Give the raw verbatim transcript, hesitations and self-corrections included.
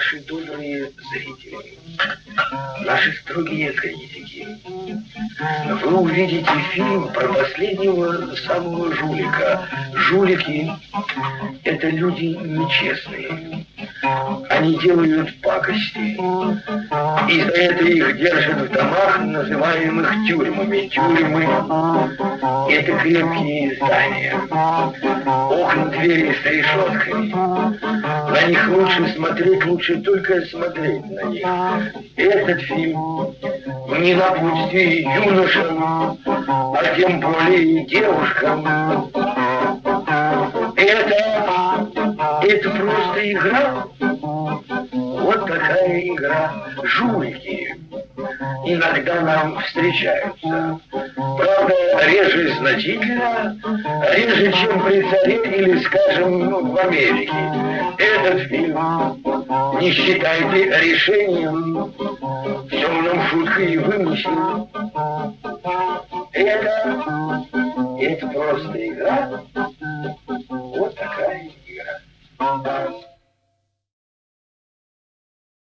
наши добрые зрители, наши строгие критики, вы увидите фильм про последнего самого жулика. Жулики – это люди нечестные. Они делают пакости, и за это их держат в домах, называемых тюрьмами. Тюрьмы – это крепкие здания. Окна, двери с решетками. На них лучше смотреть, лучше только смотреть на них. Этот фильм не напутствие юношам, а тем более девушкам. Это, это просто игра. Вот такая игра. Жулики иногда нам встречаются. Правда, реже значительно, реже, чем при царе или, скажем, в Америке. Этот фильм не считайте решением, все в нем шутка и вымысел. Это, это просто игра.